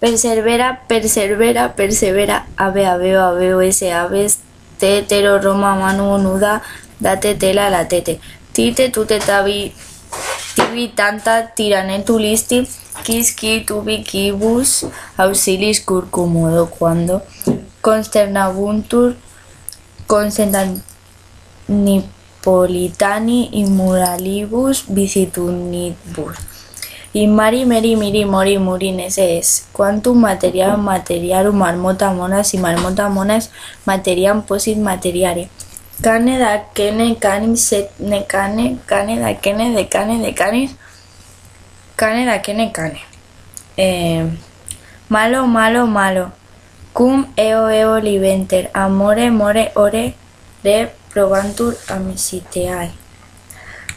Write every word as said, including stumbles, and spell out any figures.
Persevera, persevera, persevera, ave, aveo, aveo, ese, aves, tetero, roma, manu, nuda, date, tela, la tete. Tite, tute, tabi, tibi, tanta, tirane, tulisti, quis, qui, tubi, quibus, auxilis, curcumudo, cuando, consternabuntur, constantanipolitani, immuralibus, visitunibus. Y mari, meri, miri, mori, murin, ese es. Quantum material, materiarum, marmota, monas, y marmota, monas, materiam, posit, materiare. Cane, da, kene, canis, set, ne, cane, cane, da, kene, de, cane, de, canis, cane, da, kene, cane. Eh, malo, malo, malo. Cum, eo, eo, libenter. Amore, more, ore, re, probantur, amicitiae.